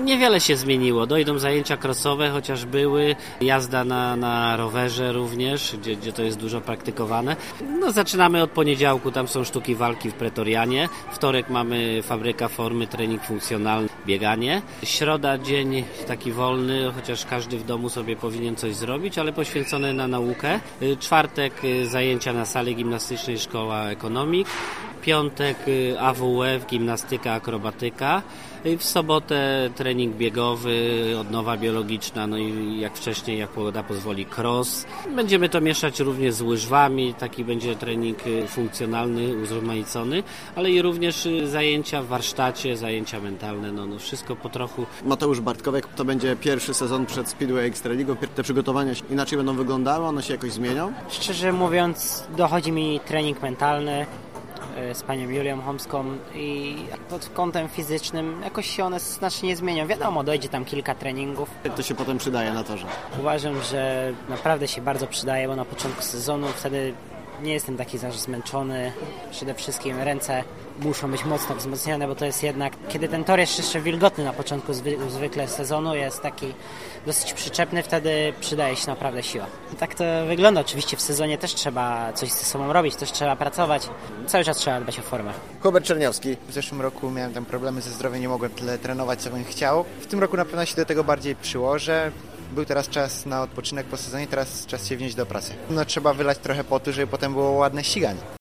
Niewiele się zmieniło. Dojdą zajęcia crossowe, chociaż były, jazda na rowerze również, gdzie to jest dużo praktykowane. No, zaczynamy od poniedziałku, tam są sztuki walki w Pretorianie. Wtorek mamy fabryka formy, trening funkcjonalny, bieganie. Środa dzień taki wolny, chociaż każdy w domu sobie powinien coś zrobić, ale poświęcony na naukę. Czwartek zajęcia na sali gimnastycznej Szkoła Ekonomik. Piątek AWF, gimnastyka, akrobatyka. W sobotę trening biegowy, odnowa biologiczna, no i jak wcześniej, jak pogoda pozwoli, cross. Będziemy to mieszać również z łyżwami, taki będzie trening funkcjonalny, uzróżnicony, ale i również zajęcia w warsztacie, zajęcia mentalne, no wszystko po trochu. Mateusz Bartkowiak, to będzie pierwszy sezon przed Speedway Ekstraligą. Te przygotowania inaczej będą wyglądały, one się jakoś zmienią? Szczerze mówiąc, dochodzi mi trening mentalny z panią Julią Chomską i pod kątem fizycznym jakoś się one znacznie nie zmienią. Wiadomo, dojdzie tam kilka treningów. To się potem przydaje na torze. Uważam, że naprawdę się bardzo przydaje, bo na początku sezonu wtedy nie jestem taki zmęczony. Przede wszystkim ręce muszą być mocno wzmocnione, bo to jest jednak, kiedy ten tor jest jeszcze wilgotny na początku zwykle sezonu, jest taki dosyć przyczepny, wtedy przydaje się naprawdę siła. Tak to wygląda. Oczywiście w sezonie też trzeba coś ze sobą robić, też trzeba pracować. Cały czas trzeba dbać o formę. Hubert Czerniawski. W zeszłym roku miałem tam problemy ze zdrowiem, nie mogłem tyle trenować, co bym chciał. W tym roku na pewno się do tego bardziej przyłożę. Był teraz czas na odpoczynek po sezonie, teraz czas się wnieść do pracy. No, trzeba wylać trochę potu, żeby potem było ładne ściganie.